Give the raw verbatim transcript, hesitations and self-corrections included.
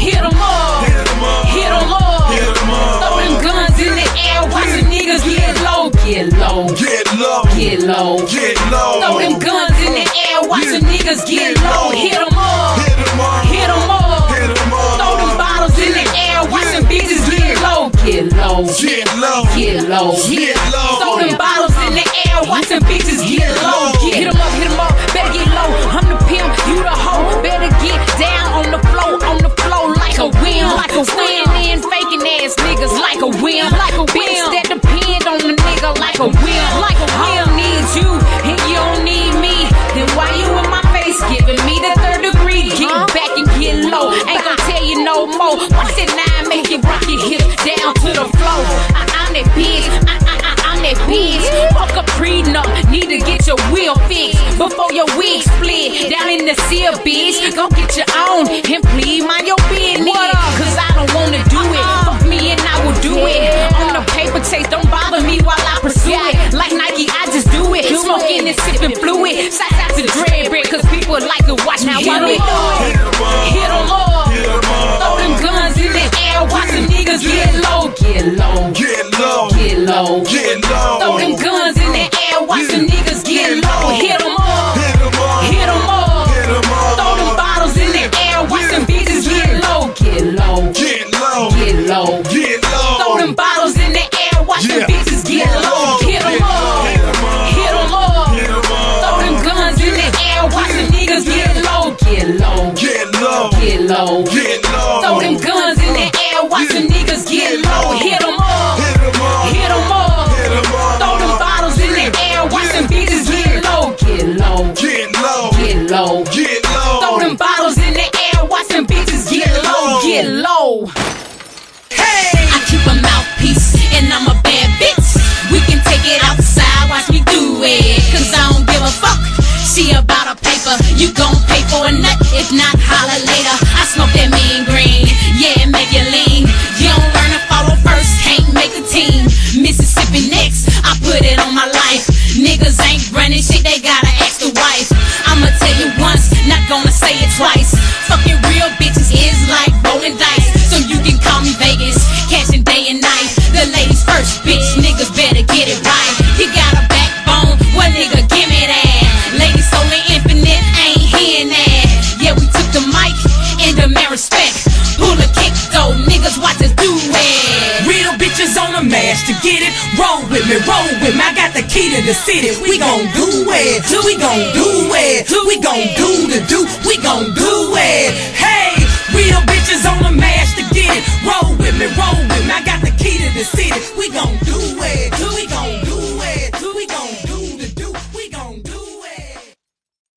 hit 'em up, hit 'em up, hit 'em up, hit 'em up. Throw them guns in the air, watch the niggas get low, get low, get low, get low, get low. Throw them guns in the air, watch the niggas get low, hit 'em up, hit 'em up, hit 'em up, hit 'em up. Throw them bottles in the air, watch them bitches get low, get low, get low, get low, get low. Throw them bottles in the air, watch them bitches get low, get hit 'em up, hit 'em up, better get low. I'm the pimp, you the hoe, better get down on the floor, on the floor like a whim, like a whim. In faking ass niggas like a whim, like a whim. That depend on the nigga like a whim, like a whim. I don't need you and you don't need me. Then why you in my face giving me the third degree? Get back and get low. Ain't gonna tell you no more. Watch it now, make it rock your hips down to the floor. I, I'm that bitch. I, I, I, I'm that bitch. Fuck a prenup. Need to get your wheel fixed before your wig split. Down in the seal, bitch. Go get your own and please mind your business. Cause I don't wanna do it. Fuck me and I will do it. On the paper chase, don't bother me while I pursue it. Like Nike, I just do it. Smoking and sipping fluid. Shout out to Dread Bread, cause people like to watch me do it. Hit 'em up, Hit 'em up. hit 'em up. Throw them guns in the air, watch the niggas get low, get low, Get low, get low, get low. Throw them guns in the air, watch the niggas get low. Hit 'em up, hit 'em up, hit 'em up. hit 'em up. Throw them bottles in the air, watch them bitches get low, get low, Get low, get low. get low. Throw them bottles in the air, watch them Yeah. bitches get low. Hit 'em up, Hit 'em up, hit 'em up. hit 'em up. Throw them guns in the air, watch the niggas get low, get low, Get low, get low. get low. Throw them guns in the air, watch the niggas get low. Hit 'em up, Hit 'em up, hit 'em up. hit 'em up. Throw them bottles in the air, watch them bitches get low, get low, Get low, get low. get low. Throw them bottles in the air, watch them bitches get low, get low. Hey! I keep a mouthpiece and I'm a bad bitch. We can take it outside, watch me do it. Cause I don't give a fuck. She about a paper, you gon' pay for a nut. If not, holla later. I smoke that mean green, yeah, make you lean. You don't learn to follow first, can't make a team. Mississippi next, I put it on my life. Niggas ain't running shit, they gotta ask the wife. I'ma tell you once, not gonna say it twice. Fucking real bitches is like rolling dice. So you can call me Vegas, cashing day and night. The ladies first, bitch, niggas better get it right. You got a backbone, well nigga, give me that. Ladies so infinite, ain't hearing that. Yeah, we took the mic and demand respect. Pull a kick though, niggas watch us do it. Real bitches on the mash to get it. Roll with me, roll with me. I got the key to the city. We gon' do it. We gon' do it. We gon' do the do. We gon' do it.